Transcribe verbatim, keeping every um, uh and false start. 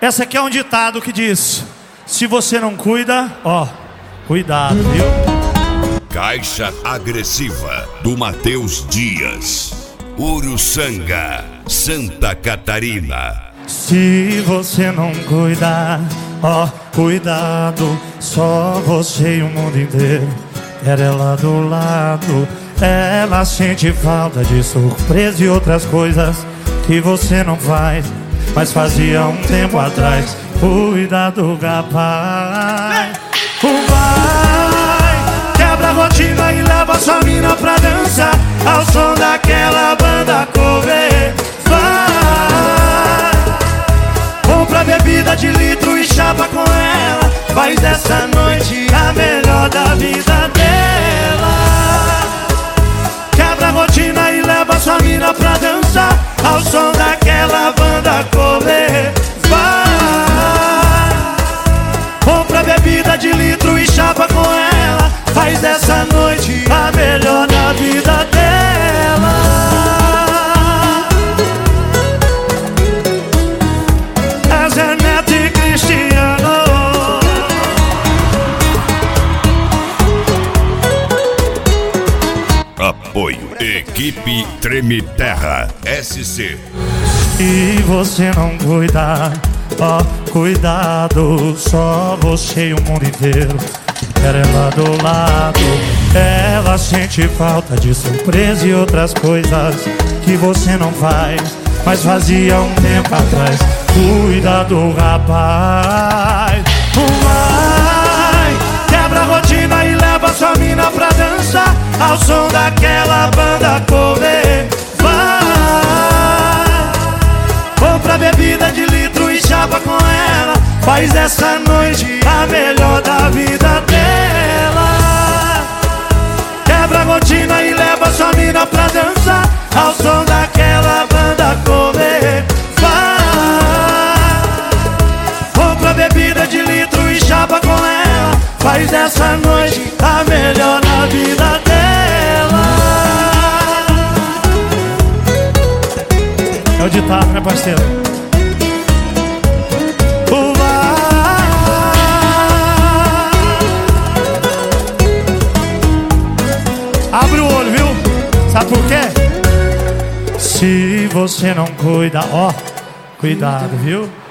Essa aqui é um ditado que diz: se você não cuida, ó, cuidado, viu? Caixa Agressiva, do Matheus Dias, Uruçanga, Santa Catarina. Se você não cuidar, ó, cuidado. Só você e o mundo inteiro quer ela do lado. Ela sente falta de surpresa e outras coisas que você não faz, mas fazia um tempo atrás. Cuidado, rapaz. O vai quebra a rotina e leva sua mina pra dançar ao som daquela banda cover. Vai, compra bebida de litro e chapa com ela. Faz dessa noite a melhor da vida dela. Quebra a rotina e leva sua mina pra dançar ao som daquela banda cover. Vai, compra bebida de litro e chapa com ela. Faz dessa noite a melhor da vida dela. É Zé Neto e Cristiano. Apoio Equipe Treme Terra S C. Se você não cuidar, ó, cuidado. Só você e o mundo inteiro quer ela do lado. Ela sente falta de surpresa e outras coisas que você não faz, mas fazia um tempo atrás. Cuidado, rapaz. Vai, quebra a rotina e leva sua mina pra dançar ao som daquela banda cover. Vai, compra bebida de litro e chapa com ela. Faz dessa noite a melhor da vida dela. Quebra a rotina e leva sua mina pra dançar ao som daquela banda cover. Vai, compra bebida de litro e chapa com ela. Faz dessa noite a melhor da vida dela. É o ditado, né, parceiro? Abre o olho, viu? Sabe por quê? Se você não cuida, ó, cuidado, viu?